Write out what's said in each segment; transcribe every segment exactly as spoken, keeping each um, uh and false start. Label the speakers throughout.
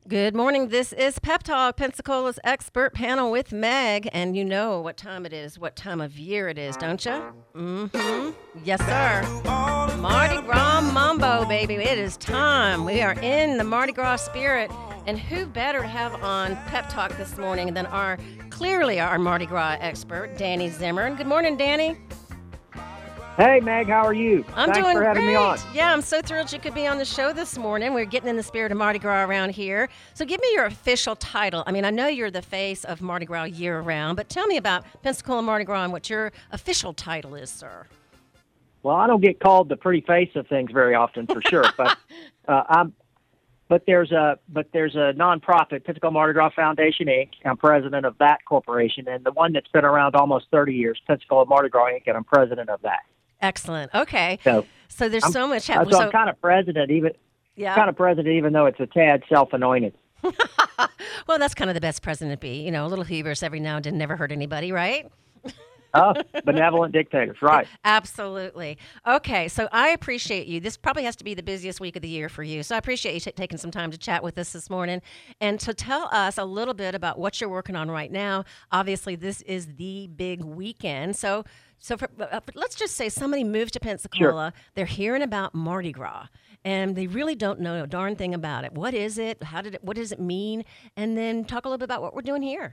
Speaker 1: Good morning. This is Pep Talk, Pensacola's expert panel with Meg. And you know what time it is, what time of year it is, don't you? Mm-hmm. Yes, sir. Mardi Gras Mambo, baby. It is time. We are in the Mardi Gras spirit. And who better to have on Pep Talk this morning than our, clearly our Mardi Gras expert, Danny Zimmern. Good morning, Danny.
Speaker 2: Hey, Meg, how are you?
Speaker 1: I'm
Speaker 2: Thanks
Speaker 1: doing
Speaker 2: for having
Speaker 1: great.
Speaker 2: me on.
Speaker 1: Yeah, I'm so thrilled you could be on the show this morning. We're getting in the spirit of Mardi Gras around here. So give me your official title. I mean, I know you're the face of Mardi Gras year-round, but tell me about Pensacola Mardi Gras and what your official title is, sir.
Speaker 2: Well, I don't get called the pretty face of things very often, for sure, but uh, I'm. But there's a but there's a nonprofit, Pensacola Mardi Gras Foundation, Incorporated. I'm president of that corporation, and the one that's been around almost thirty years, Pensacola Mardi Gras Incorporated, and I'm president of that.
Speaker 1: Excellent. Okay.
Speaker 2: So,
Speaker 1: so there's
Speaker 2: I'm,
Speaker 1: so much
Speaker 2: so
Speaker 1: happening.
Speaker 2: I'm kind of president, even
Speaker 1: yeah.
Speaker 2: kind of president, even though it's a tad self-anointed.
Speaker 1: Well, that's kind of the best president to be. You know, a little hubris every now and then never hurt anybody, right?
Speaker 2: Oh, benevolent dictators, right.
Speaker 1: Absolutely. Okay, so I appreciate you. This probably has to be the busiest week of the year for you. So I appreciate you t- taking some time to chat with us this morning and to tell us a little bit about what you're working on right now. Obviously, this is the big weekend. So so for, uh, let's just say somebody moves to Pensacola.
Speaker 2: Sure.
Speaker 1: They're hearing about Mardi Gras, and they really don't know a darn thing about it. What is it? How did it? What does it mean? And then talk a little bit about what we're doing here.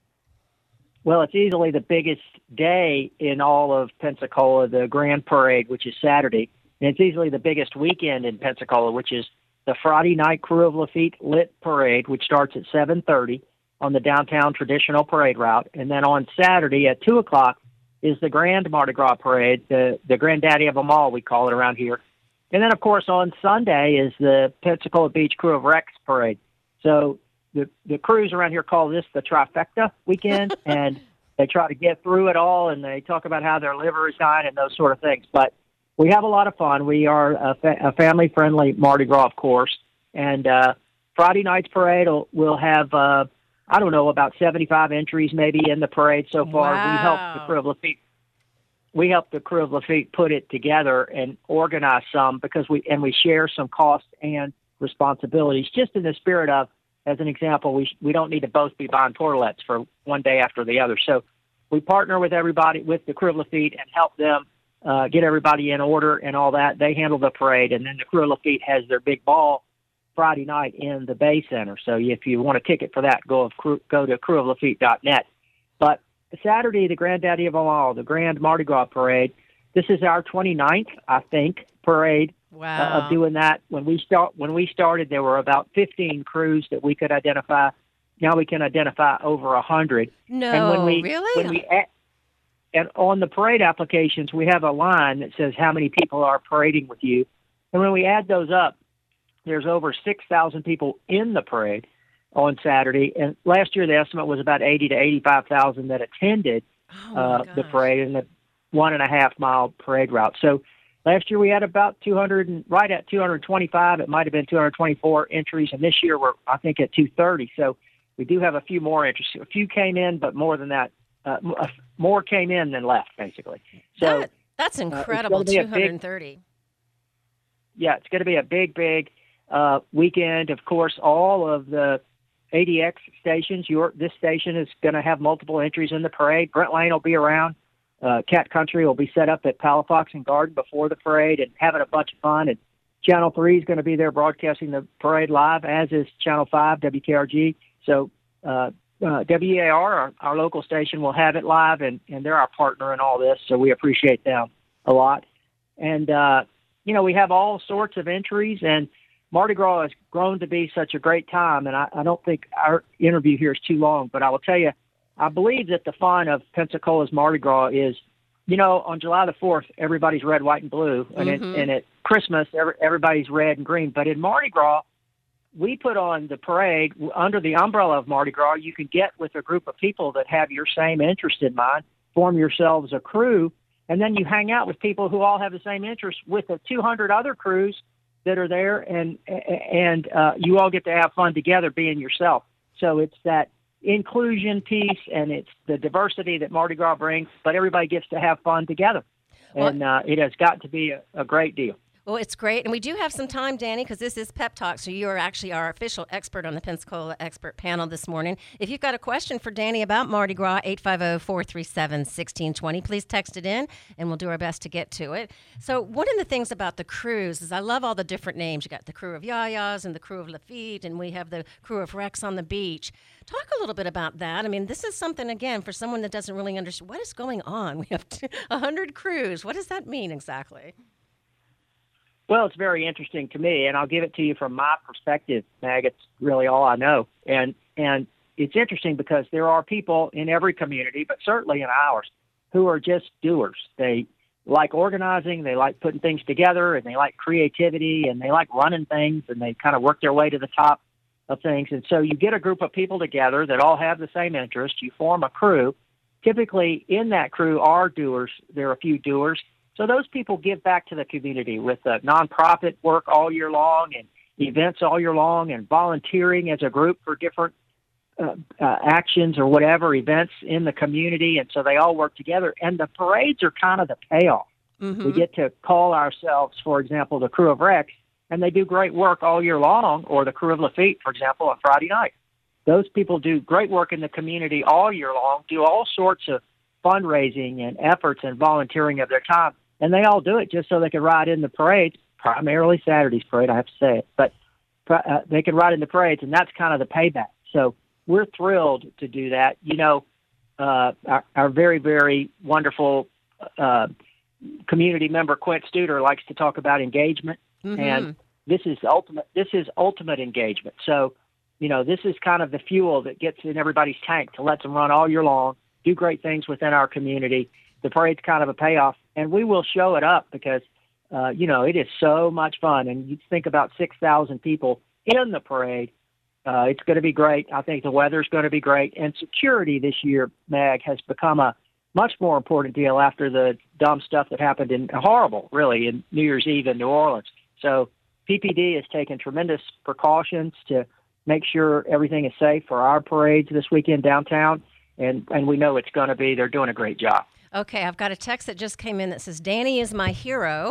Speaker 2: Well, it's easily the biggest day in all of Pensacola, the Grand Parade, which is Saturday. And it's easily the biggest weekend in Pensacola, which is the Friday night Crew of Lafitte Lit Parade, which starts at seven thirty on the downtown traditional parade route. And then on Saturday at two o'clock is the Grand Mardi Gras Parade, the, the granddaddy of them all, we call it around here. And then, of course, on Sunday is the Pensacola Beach Crew of Rex Parade. So The, the crews around here call this the trifecta weekend, and they try to get through it all, and they talk about how their liver is dying and those sort of things. But we have a lot of fun. We are a, fa- a family-friendly Mardi Gras, of course. And uh, Friday night's parade will will have, uh, I don't know, about seventy-five entries maybe in the parade so far.
Speaker 1: Wow.
Speaker 2: We helped the Crew of Lafitte. We helped the Crew of Lafitte put it together and organize some because we and we share some costs and responsibilities, just in the spirit of, as an example, we we don't need to both be buying toilets for one day after the other. So we partner with everybody, with the Crew of Lafitte, and help them uh, get everybody in order and all that. They handle the parade, and then the Crew of Lafitte has their big ball Friday night in the Bay Center. So if you want a ticket for that, go of, go to crew of lafitte dot net. But Saturday, the granddaddy of them all, the Grand Mardi Gras Parade, this is our twenty-ninth, I think, parade.
Speaker 1: Wow.
Speaker 2: Uh, of doing that. When we start, when we started, there were about fifteen crews that we could identify. Now we can identify over a hundred.
Speaker 1: No,
Speaker 2: and when we,
Speaker 1: really?
Speaker 2: When we add, and on the parade applications, we have a line that says how many people are parading with you. And when we add those up, there's over six thousand people in the parade on Saturday. And last year, the estimate was about eighty to eighty-five thousand that attended
Speaker 1: oh
Speaker 2: uh, the parade in the one and a half mile parade route. So last year we had about two hundred, and right at two hundred twenty-five. It might have been two hundred twenty-four entries, and this year we're, I think, at two hundred thirty. So we do have a few more entries. A few came in, but more than that, uh, more came in than left, basically. So
Speaker 1: that, that's incredible,
Speaker 2: uh,
Speaker 1: two hundred thirty.
Speaker 2: Big, yeah, it's going to be a big, big uh, weekend. Of course, all of the A D X stations, your this station is going to have multiple entries in the parade. Brent Lane will be around. Uh, Cat Country will be set up at Palafox and Garden before the parade and having a bunch of fun. And Channel three is going to be there broadcasting the parade live, as is Channel five, W K R G. So uh, uh, W E A R, our, our local station, will have it live, and, and they're our partner in all this, so we appreciate them a lot. And, uh, you know, we have all sorts of entries, and Mardi Gras has grown to be such a great time, and I, I don't think our interview here is too long, but I will tell you, I believe that the fun of Pensacola's Mardi Gras is, you know, on July the fourth, everybody's red, white, and blue. And,
Speaker 1: mm-hmm.
Speaker 2: it, and at Christmas, every, everybody's red and green. But in Mardi Gras, we put on the parade under the umbrella of Mardi Gras. You can get with a group of people that have your same interest in mind, form yourselves a crew, and then you hang out with people who all have the same interest with the two hundred other crews that are there, and, and uh, you all get to have fun together being yourself. So it's that inclusion piece, and it's the diversity that Mardi Gras brings, but everybody gets to have fun together.
Speaker 1: Well,
Speaker 2: and uh, it has got to be a, a great deal.
Speaker 1: Well, it's great. And we do have some time, Danny, because this is Pep Talk. So you are actually our official expert on the Pensacola Expert Panel this morning. If you've got a question for Danny about Mardi Gras, eight five zero, four three seven, one six two zero, please text it in, and we'll do our best to get to it. So one of the things about the crews is I love all the different names. You got the crew of Yayas and the crew of Lafitte, and we have the crew of Rex on the beach. Talk a little bit about that. I mean, this is something, again, for someone that doesn't really understand what is going on. We have one hundred crews. What does that mean exactly?
Speaker 2: Well, it's very interesting to me, and I'll give it to you from my perspective, Mag. It's really all I know. And and it's interesting because there are people in every community, but certainly in ours, who are just doers. They like organizing, they like putting things together, and they like creativity, and they like running things, and they kind of work their way to the top of things. And so you get a group of people together that all have the same interest. You form a crew. Typically in that crew are doers. There are a few doers. So those people give back to the community with uh, nonprofit work all year long and events all year long and volunteering as a group for different uh, uh, actions or whatever events in the community. And so they all work together. And the parades are kind of the payoff. Mm-hmm. We get to call ourselves, for example, the crew of Rex, and they do great work all year long, or the crew of Lafitte, for example, on Friday night. Those people do great work in the community all year long, do all sorts of fundraising and efforts and volunteering of their time. And they all do it just so they can ride in the parades, primarily Saturday's parade, I have to say it. But uh, they can ride in the parades, and that's kind of the payback. So we're thrilled to do that. You know, uh, our, our very, very wonderful uh, community member, Quint Studer, likes to talk about engagement. Mm-hmm. And this is ultimate. This is ultimate engagement. So, you know, this is kind of the fuel that gets in everybody's tank to let them run all year long, do great things within our community. The parade's kind of a payoff, and we will show it up because, uh, you know, it is so much fun. And you think about six thousand people in the parade. Uh, it's going to be great. I think the weather's going to be great. And security this year, Mag, has become a much more important deal after the dumb stuff that happened in horrible, really, in New Year's Eve in New Orleans. So P P D has taken tremendous precautions to make sure everything is safe for our parades this weekend downtown. And, and we know it's going to be. They're doing a great job.
Speaker 1: Okay, I've got a text that just came in that says, Danny is my hero.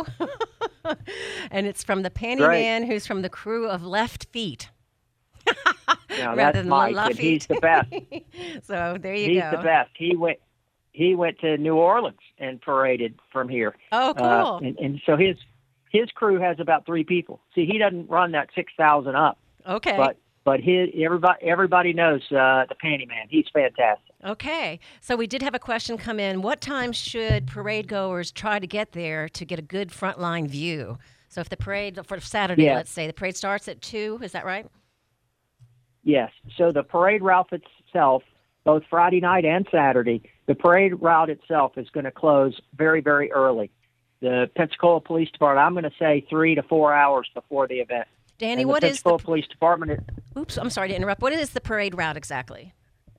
Speaker 1: And it's from the Panty Great. Man who's from the crew of Left Feet.
Speaker 2: Now, that's Mike, and he's the best.
Speaker 1: So there you
Speaker 2: he's
Speaker 1: go.
Speaker 2: He's the best. He went he went to New Orleans and paraded from here.
Speaker 1: Oh, cool.
Speaker 2: Uh, and, and so his his crew has about three people. See, he doesn't run that six thousand up.
Speaker 1: Okay.
Speaker 2: But but his everybody everybody knows uh, the Panty Man. He's fantastic.
Speaker 1: Okay. So we did have a question come in. What time should parade goers try to get there to get a good frontline view? So if the parade, for Saturday, yeah. let's say, the parade starts at two, is that right?
Speaker 2: Yes. So the parade route itself, both Friday night and Saturday, the parade route itself is going to close very, very early. The Pensacola Police Department, I'm going to say three to four hours before the event.
Speaker 1: Danny,
Speaker 2: and
Speaker 1: what
Speaker 2: the
Speaker 1: is the...
Speaker 2: Pensacola Police Department... Is,
Speaker 1: oops, I'm sorry to interrupt. What is the parade route exactly?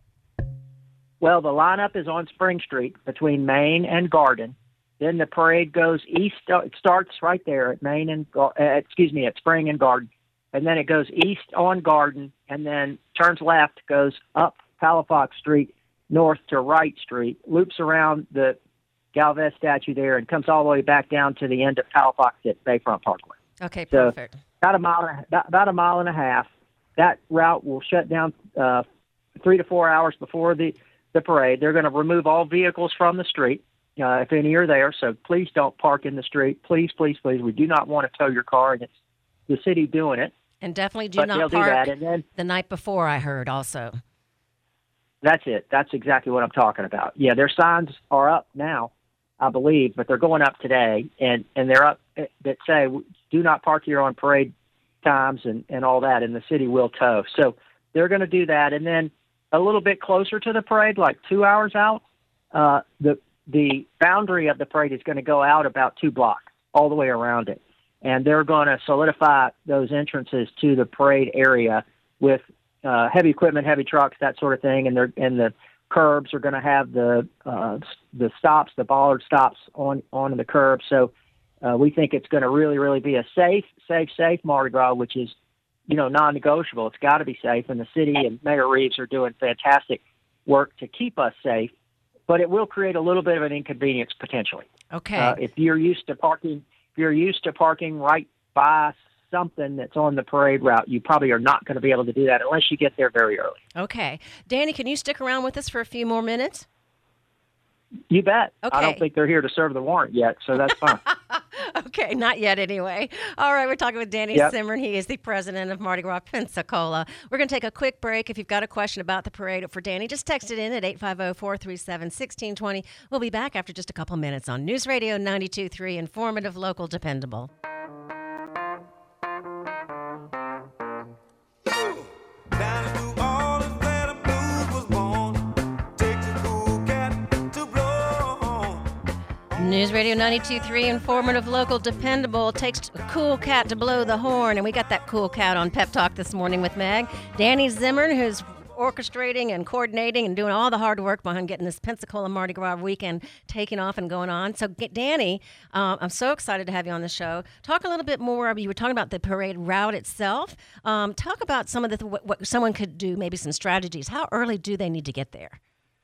Speaker 2: Well, the lineup is on Spring Street between Main and Garden. Then the parade goes east. It starts right there at Main and uh, excuse me at Spring and Garden, and then it goes east on Garden, and then turns left, goes up Palafox Street, north to Wright Street, loops around the Galvez statue there, and comes all the way back down to the end of Palafox at Bayfront Parkway.
Speaker 1: Okay, perfect.
Speaker 2: So about a mile, and a, about a mile and a half. That route will shut down uh, three to four hours before the. the parade. They're going to remove all vehicles from the street, uh, if any are there. So please don't park in the street. Please, please, please. We do not want to tow your car, and it's the city doing it.
Speaker 1: And definitely do
Speaker 2: but
Speaker 1: not
Speaker 2: park
Speaker 1: do
Speaker 2: that. And then,
Speaker 1: the night before, I heard also.
Speaker 2: That's it. That's exactly what I'm talking about. Yeah, their signs are up now, I believe, but they're going up today, and, and they're up that say, do not park here on parade times and, and all that, and the city will tow. So they're going to do that. And then a little bit closer to the parade, like two hours out, uh, the the boundary of the parade is going to go out about two blocks all the way around it. And they're going to solidify those entrances to the parade area with uh, heavy equipment, heavy trucks, that sort of thing. And they're and the curbs are going to have the uh, the stops, the bollard stops on on the curb. So uh, we think it's going to really, really be a safe, safe, safe Mardi Gras, which is, you know, non-negotiable. It's got to be safe, and the city and Mayor Reeves are doing fantastic work to keep us safe, but it will create a little bit of an inconvenience potentially.
Speaker 1: Okay.
Speaker 2: Uh, if you're used to parking, you're used to parking right by something that's on the parade route, you probably are not going to be able to do that unless you get there very early.
Speaker 1: Okay. Danny, can you stick around with us for a few more minutes?
Speaker 2: You bet.
Speaker 1: Okay.
Speaker 2: I don't think they're here to serve the warrant yet, so that's fine.
Speaker 1: Okay, not yet anyway. All right, we're talking with Danny
Speaker 2: Yep.
Speaker 1: Zimmern. He is the president of Mardi Gras Pensacola. We're going to take a quick break. If you've got a question about the parade for Danny, just text it in at eight five zero, four three seven, one six two zero. We'll be back after just a couple minutes on News Radio ninety-two point three, informative, local, dependable. News Radio ninety-two point three, informative, local, dependable. Takes a cool cat to blow the horn, and we got that cool cat on Pep Talk this morning with Meg. Danny Zimmern, who's orchestrating and coordinating and doing all the hard work behind getting this Pensacola Mardi Gras weekend taking off and going on. So, get, Danny, um, I'm so excited to have you on the show. Talk a little bit more. You were talking about the parade route itself. Um, talk about some of the what, what someone could do, maybe some strategies. How early do they need to get there?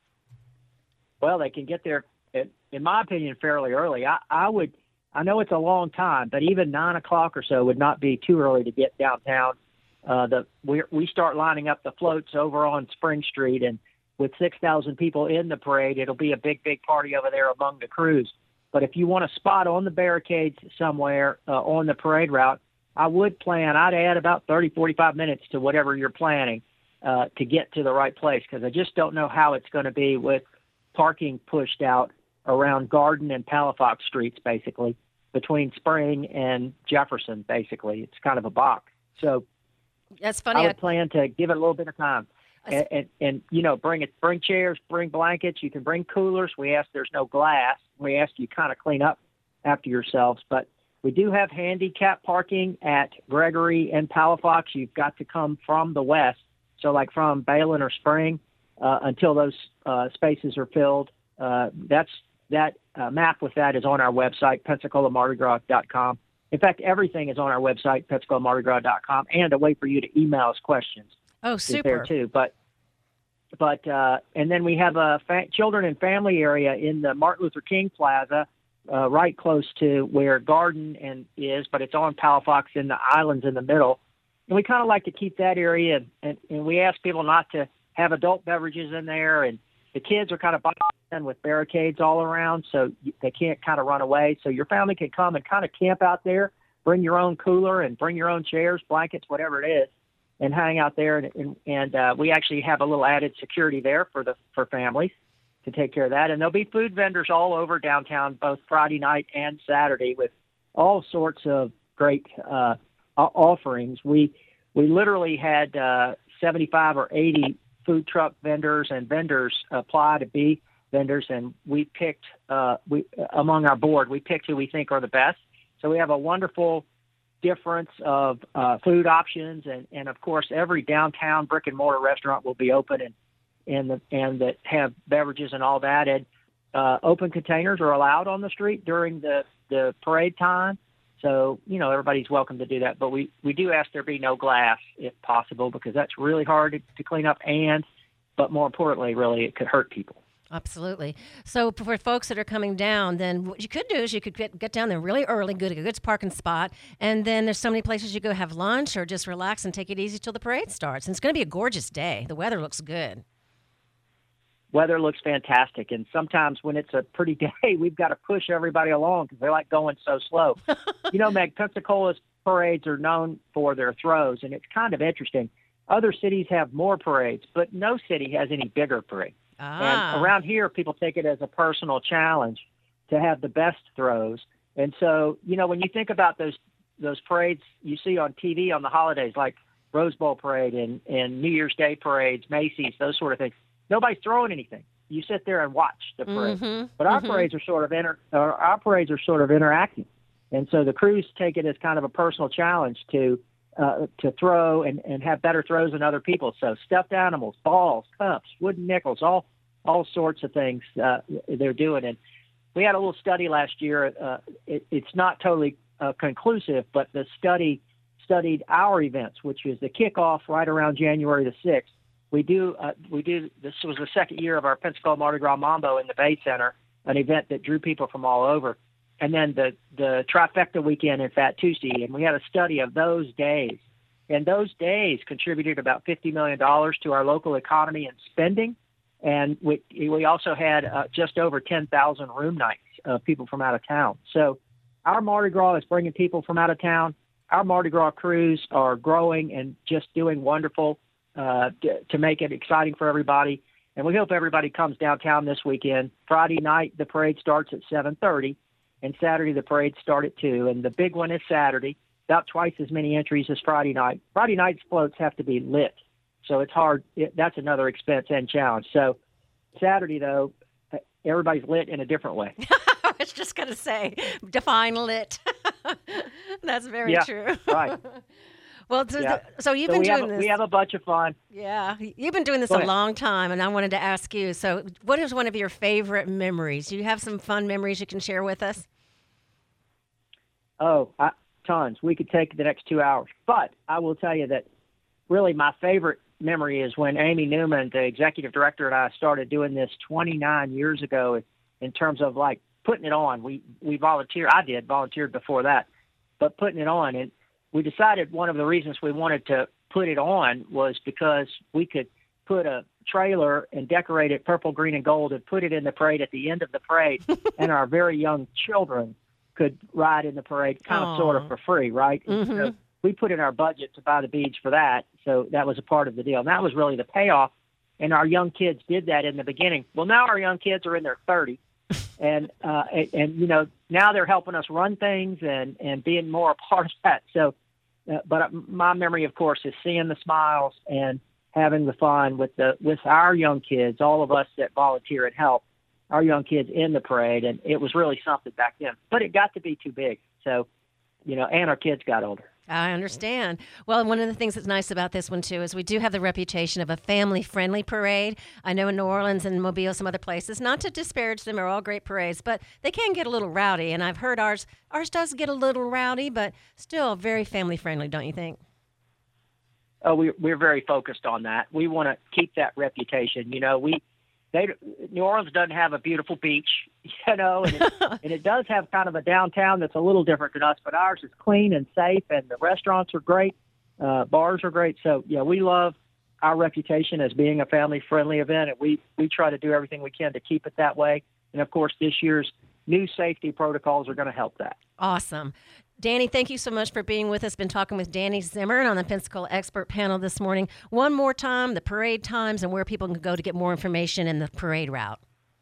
Speaker 2: Well, they can get there, in my opinion, fairly early. I, I would, I know it's a long time, but even nine o'clock or so would not be too early to get downtown. Uh, the we we start lining up the floats over on Spring Street, and with six thousand people in the parade, it'll be a big, big party over there among the crews. But if you want a spot on the barricades somewhere uh, on the parade route, I would plan, I'd add about thirty, forty-five minutes to whatever you're planning uh, to get to the right place, because I just don't know how it's going to be with parking pushed out around Garden and Palafox streets, basically, between Spring and Jefferson, basically. It's kind of a box. So
Speaker 1: that's funny.
Speaker 2: I would plan to give it a little bit of time. And, and, and, you know, bring it, bring chairs, bring blankets. You can bring coolers. We ask there's no glass. We ask you kind of clean up after yourselves. But we do have handicap parking at Gregory and Palafox. You've got to come from the west, so like from Balin or Spring, uh, until those uh, spaces are filled. Uh, that's That uh, map with that is on our website, Pensacola Mardi Gras dot com. In fact, everything is on our website, Pensacola Mardi Gras dot com, and a way for you to email us questions.
Speaker 1: Oh,
Speaker 2: is
Speaker 1: super.
Speaker 2: there too. But, but uh, and then we have a fa- children and family area in the Martin Luther King Plaza, uh, right close to where Garden and is, but it's on Palafox in the islands in the middle. And we kind of like to keep that area, and, and, and we ask people not to have adult beverages in there, and the kids are kind of boxed in with barricades all around, so they can't kind of run away. So your family can come and kind of camp out there, bring your own cooler and bring your own chairs, blankets, whatever it is, and hang out there. And, and, and uh, we actually have a little added security there for the for families to take care of that. And there'll be food vendors all over downtown, both Friday night and Saturday, with all sorts of great uh, offerings. We we literally had uh, seventy-five or eighty food truck vendors and vendors apply to be vendors, and we picked uh, we among our board we picked who we think are the best. So we have a wonderful difference of uh, food options, and, and of course every downtown brick and mortar restaurant will be open and and the, and that have beverages and all that. And uh, open containers are allowed on the street during the the parade time. So, you know, everybody's welcome to do that. But we, we do ask there be no glass if possible, because that's really hard to, to clean up. And, but more importantly, really, it could hurt people.
Speaker 1: Absolutely. So for folks that are coming down, then what you could do is you could get, get down there really early, get a good parking spot. And then there's so many places you go have lunch or just relax and take it easy till the parade starts. And it's going to be a gorgeous day. The weather looks good.
Speaker 2: Weather looks fantastic, and sometimes when it's a pretty day, we've got to push everybody along because they like going so slow. You know, Meg, Pensacola's parades are known for their throws, and it's kind of interesting. Other cities have more parades, but no city has any bigger parade.
Speaker 1: Ah.
Speaker 2: And around here, people take it as a personal challenge to have the best throws. And so, you know, when you think about those those parades you see on T V on the holidays, like Rose Bowl Parade and, and New Year's Day parades, Macy's, those sort of things, nobody's throwing anything. You sit there and watch the parade.
Speaker 1: Mm-hmm,
Speaker 2: but our
Speaker 1: mm-hmm.
Speaker 2: parades are sort of inter, uh, our parades are sort of interacting, and so the crews take it as kind of a personal challenge to uh, to throw and, and have better throws than other people. So stuffed animals, balls, cups, wooden nickels, all all sorts of things uh, they're doing. And we had a little study last year. Uh, it, it's not totally uh, conclusive, but the study studied our events, which is the kickoff right around January the sixth. We do, uh, we do. This was the second year of our Pensacola Mardi Gras Mambo in the Bay Center, an event that drew people from all over. and then the, the trifecta weekend and Fat Tuesday. And we had a study of those days. And those days contributed about fifty million dollars to our local economy and spending. And we, we also had uh, just over ten thousand room nights of people from out of town. So our Mardi Gras is bringing people from out of town. Our Mardi Gras crews are growing and just doing wonderful uh, to, to make it exciting for everybody. And we hope everybody comes downtown this weekend. Friday night, the parade starts at seven thirty, and Saturday, the parade starts at two. And the big one is Saturday, about twice as many entries as Friday night. Friday night's floats have to be lit, so it's hard. It, that's another expense and challenge. So Saturday, though, everybody's lit in a different way.
Speaker 1: I was just going to say, define lit. That's very
Speaker 2: yeah,
Speaker 1: true.
Speaker 2: Right.
Speaker 1: Well, so,
Speaker 2: yeah.
Speaker 1: so you've
Speaker 2: so
Speaker 1: been
Speaker 2: we
Speaker 1: doing
Speaker 2: have,
Speaker 1: this.
Speaker 2: We have a bunch of fun.
Speaker 1: Yeah, you've been doing this
Speaker 2: Go
Speaker 1: a
Speaker 2: ahead.
Speaker 1: long time, and I wanted to ask you, so what is one of your favorite memories? Do you have some fun memories you can share with us?
Speaker 2: Oh, I, tons. We could take the next two hours. But I will tell you that really my favorite memory is when Amy Newman, the executive director, and I started doing this twenty-nine years ago in terms of like putting it on. We, we volunteered. I did volunteered before that, but putting it on. And we decided one of the reasons we wanted to put it on was because we could put a trailer and decorate it purple, green, and gold and put it in the parade at the end of the parade. And our very young children could ride in the parade kind of
Speaker 1: Aww.
Speaker 2: sort of for free, right?
Speaker 1: Mm-hmm.
Speaker 2: So we put in our budget to buy the beads for that. So that was a part of the deal. And that was really the payoff. And our young kids did that in the beginning. Well, now our young kids are in their thirties. And, uh, and, and, you know, now they're helping us run things and, and being more a part of that. So, uh, but my memory, of course, is seeing the smiles and having the fun with the, with our young kids, all of us that volunteer and help our young kids in the parade. And it was really something back then, but it got to be too big. So, you know, and our kids got older.
Speaker 1: I understand. Well, one of the things that's nice about this one, too, is we do have the reputation of a family-friendly parade. I know in New Orleans and Mobile, some other places, not to disparage them, are all great parades, but they can get a little rowdy, and I've heard ours ours does get a little rowdy, but still very family-friendly, don't you think?
Speaker 2: Oh, we, we're very focused on that. We want to keep that reputation. You know, we they New Orleans doesn't have a beautiful beach, you know, and it, and it does have kind of a downtown that's a little different than us, but ours is clean and safe, and the restaurants are great, uh, bars are great. So, yeah, we love our reputation as being a family-friendly event, and we, we try to do everything we can to keep it that way. And, of course, this year's new safety protocols are going to help that.
Speaker 1: Awesome. Danny, thank you so much for being with us. Been talking with Danny Zimmern on the Pensacola Expert Panel this morning. One more time, the parade times and where people can go to get more information in the parade route.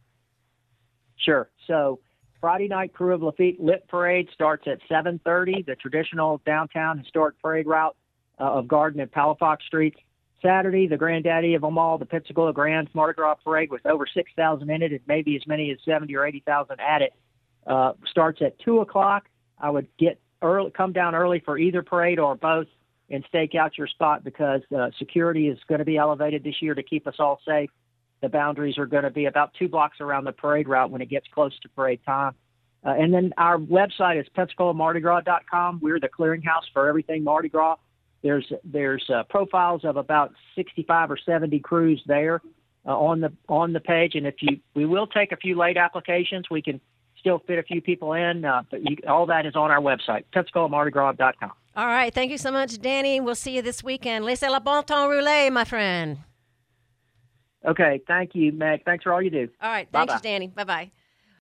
Speaker 2: Sure. So Friday night Crew of Lafitte Lit Parade starts at seven thirty, the traditional downtown historic parade route uh, of Garden and Palafox Streets. Saturday, the granddaddy of them all, the Pensacola Grand Mardi Gras Parade with over six thousand in it and maybe as many as seventy or eighty thousand at it, uh, starts at two o'clock. I would get early, come down early for either parade or both and stake out your spot because uh, security is going to be elevated this year to keep us all safe. The boundaries are going to be about two blocks around the parade route when it gets close to parade time. Uh, and then our website is Pensacola Mardi Gras dot com. We're the clearinghouse for everything Mardi Gras. There's there's uh, profiles of about sixty-five or seventy crews there uh, on the on the page. And if you we will take a few late applications. We can still fit a few people in, uh, but you, all that is on our website, Pensacola Mardi Gras dot com.
Speaker 1: All right. Thank you so much, Danny. We'll see you this weekend. Laissez le bon temps rouler, my friend.
Speaker 2: Okay. Thank you, Meg. Thanks for all you do.
Speaker 1: All right. Thanks,
Speaker 2: Bye-bye.
Speaker 1: Danny. Bye-bye.